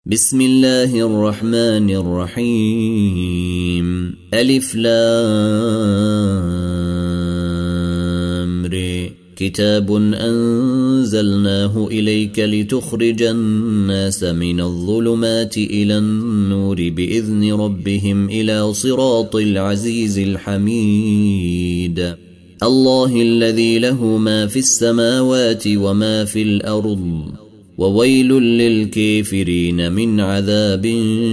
بسم الله الرحمن الرحيم ألف لام ر كتاب أنزلناه إليك لتخرج الناس من الظلمات إلى النور بإذن ربهم إلى صراط العزيز الحميد الله الذي له ما في السماوات وما في الأرض وويل للكافرين من عذاب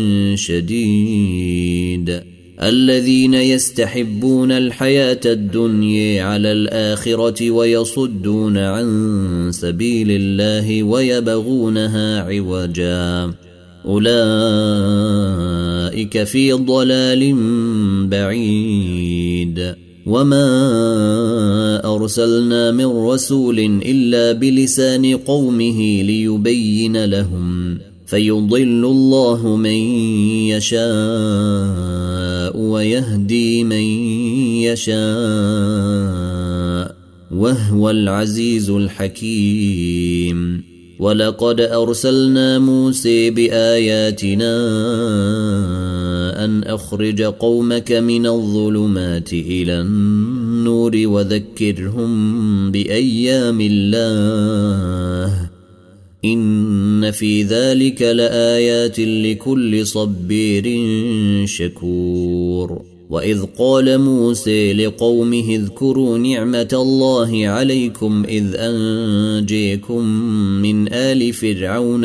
شديد الذين يستحبون الحياة الدنيا على الآخرة ويصدون عن سبيل الله ويبغونها عوجا أولئك في ضلال بعيد وما أرسلنا من رسول إلا بلسان قومه ليبين لهم فيضل الله من يشاء ويهدي من يشاء وهو العزيز الحكيم ولقد أرسلنا موسى بآياتنا أن أخرج قومك من الظلمات إلى النور وذكرهم بأيام الله إن في ذلك لآيات لكل صبير شكور وإذ قال موسى لقومه اذكروا نعمة الله عليكم إذ أنجيكم من آل فرعون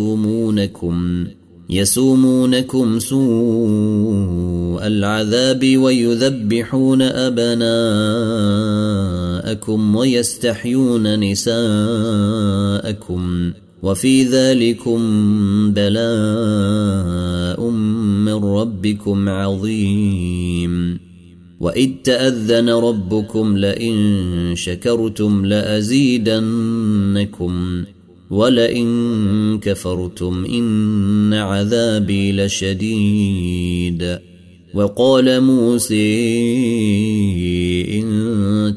يسومونكم سوء العذاب ويذبحون أبناءكم ويستحيون نساءكم وفي ذلكم بلاء من ربكم عظيم وإذ تأذن ربكم لئن شكرتم لأزيدنكم ولئن كفرتم إن عذابي لشديد وقال موسى إن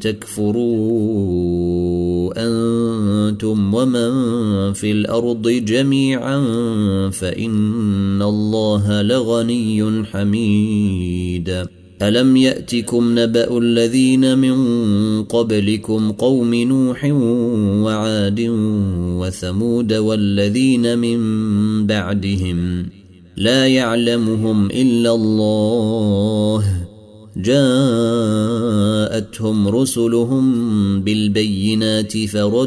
تكفروا أنتم ومن في الأرض جميعا فإن الله لغني حميد ألم يأتكم نبأ الذين من قبلكم قوم نوح وعاد وثمود والذين من بعدهم لا يعلمهم إلا الله جاءتهم رسلهم بالبينات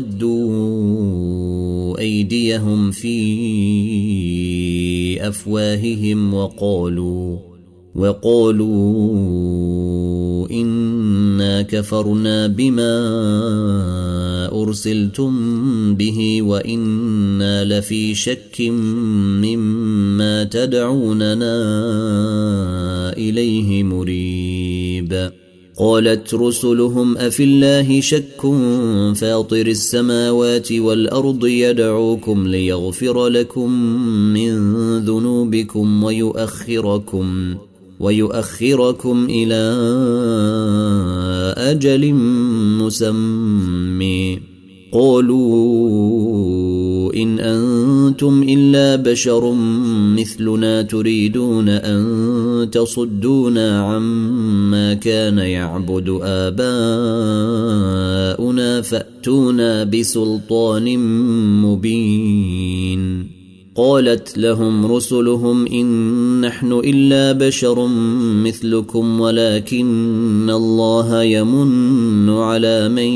فردوا أيديهم في أفواههم وقالوا إنا كفرنا بما أرسلتم به وإنا لفي شك مما تدعوننا إليه مريب قالت رسلهم أفي الله شك فاطر السماوات والأرض يدعوكم ليغفر لكم من ذنوبكم ويؤخركم إلى أجل مسمى قالوا إن أنتم إلا بشر مثلنا تريدون أن تصدونا عما كان يعبد آباؤنا فأتونا بسلطان مبين قالت لهم رسلهم إن نحن إلا بشر مثلكم ولكن الله يمن على من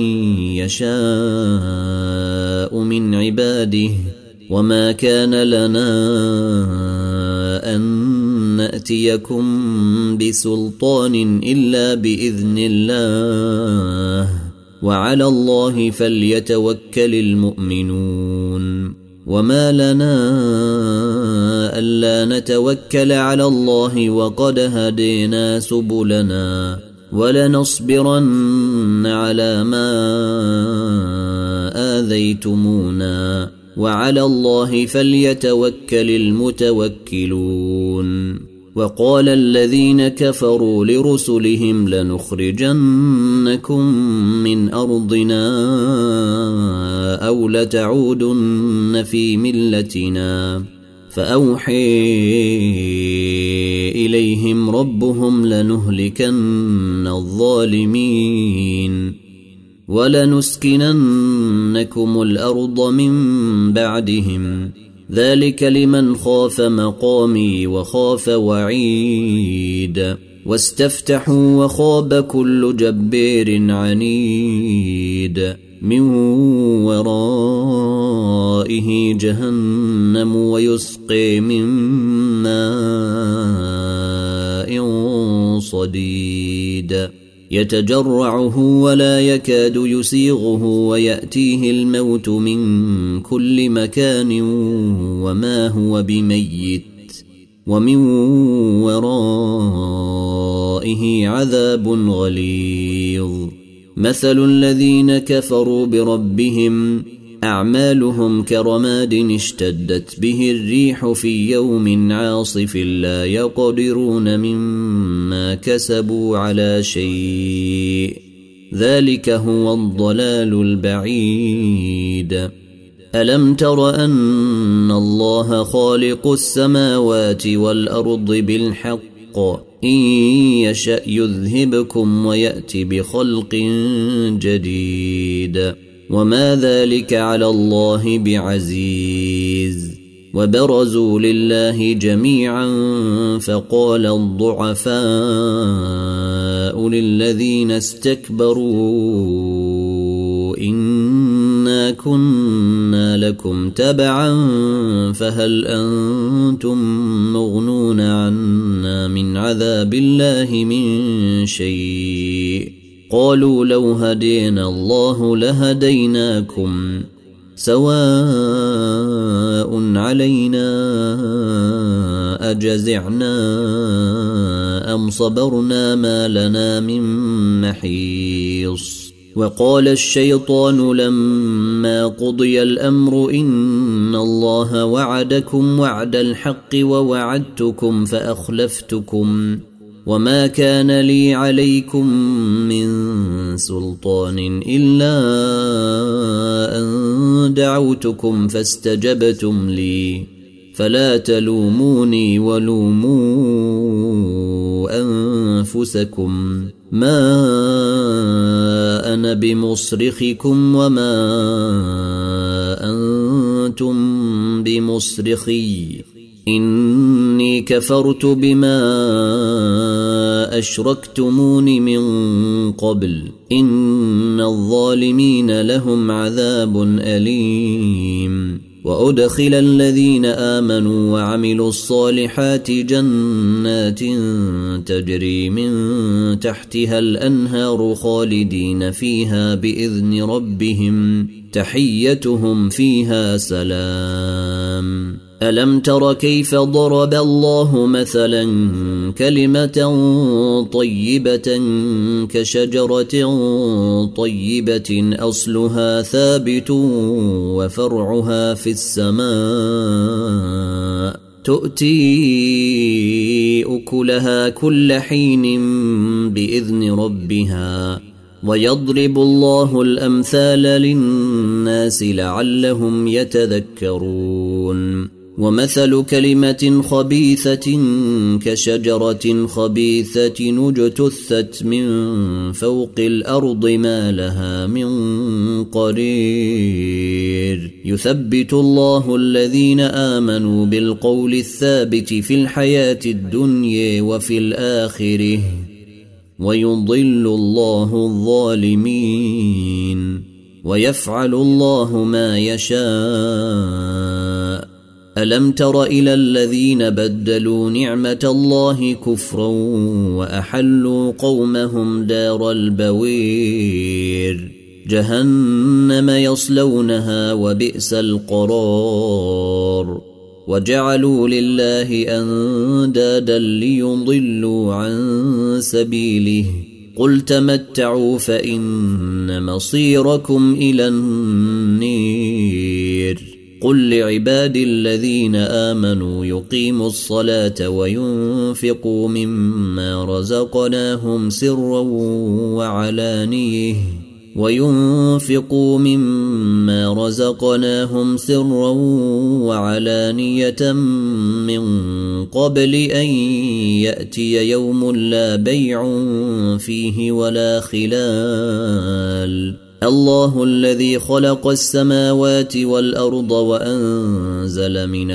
يشاء من عباده وما كان لنا أن نأتيكم بسلطان إلا بإذن الله وعلى الله فليتوكل المؤمنون وما لنا ألا نتوكل على الله وقد هدينا سبلنا ولنصبرن على ما آذيتمونا وعلى الله فليتوكل المتوكلون وقال الذين كفروا لرسلهم لنخرجنكم من أرضنا أو لتعودن في ملتنا فأوحي إليهم ربهم لنهلكن الظالمين ولنسكننكم الأرض من بعدهم ذلك لمن خاف مقامي وخاف وعيد واستفتحوا وخاب كل جبار عنيد من ورائه جهنم ويسقي من ماء صديد يتجرعه ولا يكاد يسيغه ويأتيه الموت من كل مكان وما هو بميت ومن ورائه عذاب غليظ مثل الذين كفروا بربهم أعمالهم كرماد اشتدت به الريح في يوم عاصف لا يقدرون مما كسبوا على شيء ذلك هو الضلال البعيد ألم تر أن الله خالق السماوات والأرض بالحق إن يشأ يذهبكم ويأت بخلق جديد وما ذلك على الله بعزيز وبرزوا لله جميعا فقال الضعفاء للذين استكبروا إنا كنا لكم تبعا فهل أنتم مغنون عنا من عذاب الله من شيء قالوا لو هدينا الله لهديناكم سواء علينا أجزعنا أم صبرنا ما لنا من محيص وقال الشيطان لما قضي الأمر إن الله وعدكم وعد الحق ووعدتكم فأخلفتكم وما كان لي عليكم من سلطان إلا أن دعوتكم فاستجبتم لي فلا تلوموني ولوموا أنفسكم ما أنا بمصرخكم وما أنتم بمصرخي إني كفرت بما أشركتمون من قبل إن الظالمين لهم عذاب أليم وأدخل الذين آمنوا وعملوا الصالحات جنات تجري من تحتها الأنهار خالدين فيها بإذن ربهم تحيتهم فيها سلام ألم تر كيف ضرب الله مثلا كلمة طيبة كشجرة طيبة أصلها ثابت وفرعها في السماء تؤتي أكلها كل حين بإذن ربها ويضرب الله الأمثال للناس لعلهم يتذكرون ومثل كلمة خبيثة كشجرة خبيثة اجتثت من فوق الأرض ما لها من قرير يثبت الله الذين آمنوا بالقول الثابت في الحياة الدنيا وفي الآخرة ويضل الله الظالمين ويفعل الله ما يشاء ألم تر إلى الذين بدلوا نعمة الله كفرا وأحلوا قومهم دار البوير جهنم يصلونها وبئس القرار وجعلوا لله أندادا ليضلوا عن سبيله قل تمتعوا فإن مصيركم إلى النير قل لعبادي الذين آمنوا يقيموا الصلاة وينفقوا مما رزقناهم سرا وعلانيه وينفقوا مما رزقناهم سرا وعلانية من قبل أن يأتي يوم لا بيع فيه ولا خلال. الله الذي خلق السماوات والأرض وأنزل من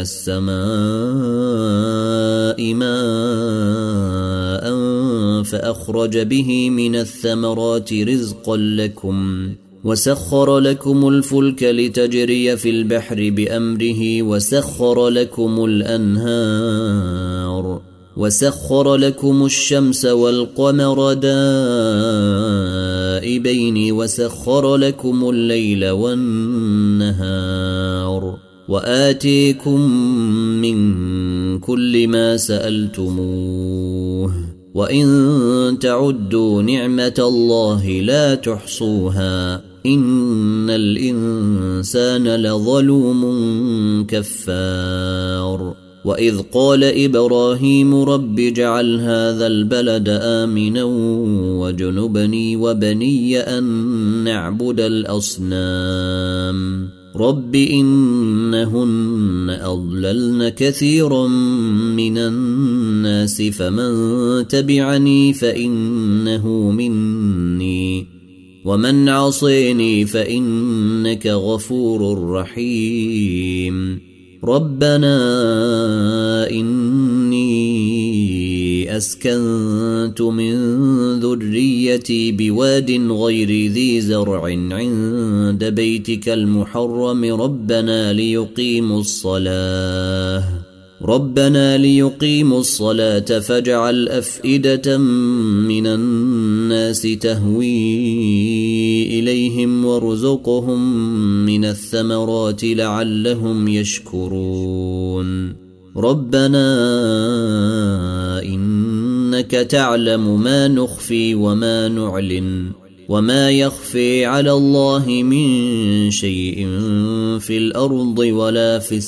السماء ماء فأخرج به من الثمرات رزقا لكم وسخر لكم الفلك لتجري في البحر بأمره وسخر لكم الأنهار وسخر لكم الشمس والقمر دائبين وسخر لكم الليل والنهار وآتيكم من كل ما سألتموه وإن تعدوا نعمة الله لا تحصوها إن الإنسان لظلوم كفار. وإذ قال إبراهيم رب اجعل هذا البلد آمنا وجنبني وبني أن نعبد الأصنام رب إنهن أضللن كثيرا من الناس فمن تبعني فإنه مني ومن عصيني فإنك غفور رحيم. ربنا إني أسكنت من ذريتي بواد غير ذي زرع عند بيتك المحرم ربنا ليقيموا الصلاة فاجعل أفئدة من الناس تهوي إليهم وارزقهم من الثمرات لعلهم يشكرون. ربنا إنك تعلم ما نخفي وما نعلن وما يخفي على الله من شيء في الأرض ولا في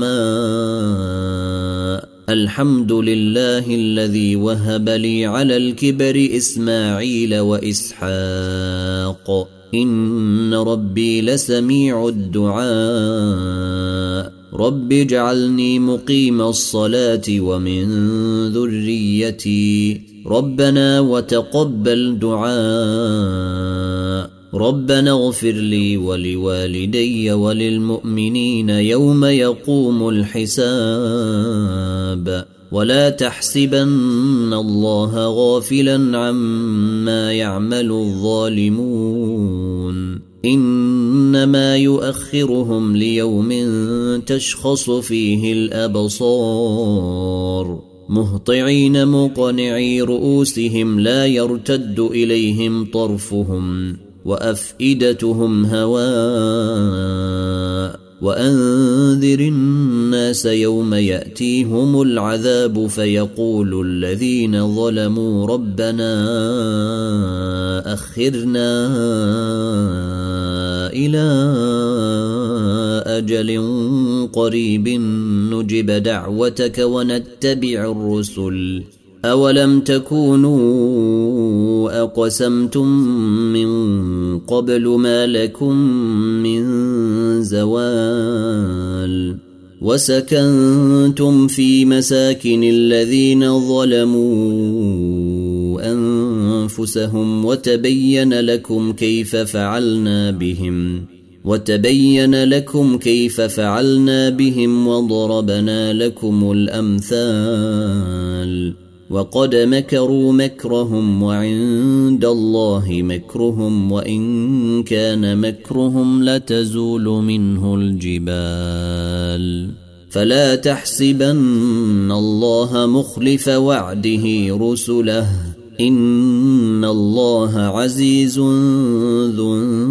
السماء. الحمد لله الذي وهب لي على الكبر إسماعيل وإسحاق إن ربي لسميع الدعاء. رب اجعلني مقيم الصلاة ومن ذريتي ربنا وتقبل دعاء. ربنا اغفر لي ولوالدي وللمؤمنين يوم يقوم الحساب. ولا تحسبن الله غافلا عما يعمل الظالمون إنما يؤخرهم ليوم تشخص فيه الأبصار مهطعين مقنعي رؤوسهم لا يرتد إليهم طرفهم وأفئدتهم هواء. وأنذر الناس يوم يأتيهم العذاب فيقول الذين ظلموا ربنا أخرنا إلى أجل قريب نجب دعوتك ونتبع الرسل أولم تكونوا أقسمتم من قبل ما لكم من زوال وسكنتم في مساكن الذين ظلموا أنفسهم وتبين لكم كيف فعلنا بهم وضربنا لكم الأمثال. وقد مكروا مكرهم وعند الله مكرهم وإن كان مكرهم لتزول منه الجبال. فلا تحسبن الله مخلف وعده رسله إن الله عزيز ذو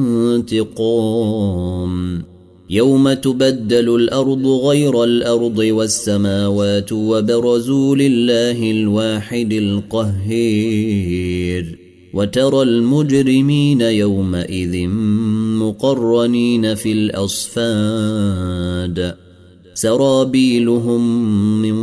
انتقام. يوم تبدل الأرض غير الأرض والسماوات وبرزوا لله الواحد القهير. وترى المجرمين يومئذ مقرنين في الأصفاد سرابيلهم من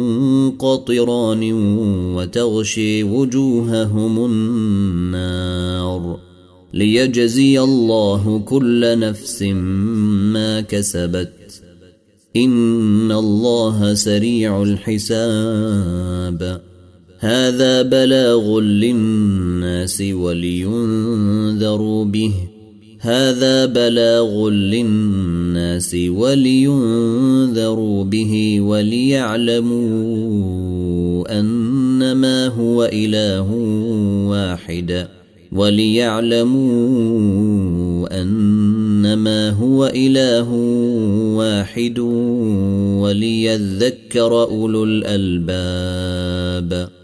قطران وتغشي وجوههم النار. ليجزي الله كل نفس ما كسبت إن الله سريع الحساب. هذا بلاغ للناس ولينذروا به وليعلموا أنما هو إله واحد وليذكر أولو الألباب.